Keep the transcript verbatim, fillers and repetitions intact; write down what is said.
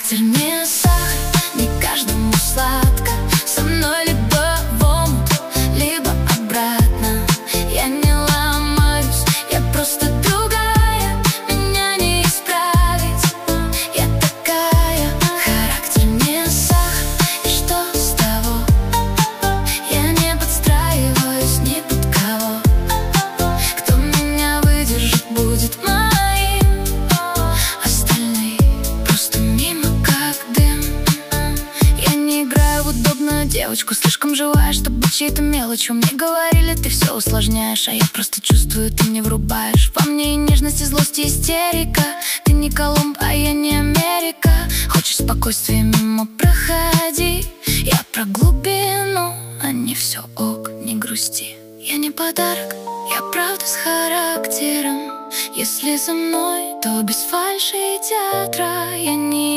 Характер не сахар, не каждому сладко. Со мной либо в омут, либо обратно. Я не ломаюсь, я просто другая. Меня не исправить, я такая. Характер не сахар, и что с того? Я не подстраиваюсь ни под кого. Кто меня выдержит, будет моим. Остальные просто мимо, как дым. Я не играю в удобную девочку, слишком живая, чтобы быть чьей-то мелочью. Мне говорили, ты все усложняешь, а я просто чувствую, ты не врубаешь. Во мне и нежность, и злость, и истерика. Ты не Колумб, а я не Америка. Хочешь спокойствия, мимо проходи. Я про глубину, а не все ок, не грусти. Я не подарок, я правда с характером. Если за мной, то без фальши и театра. Я не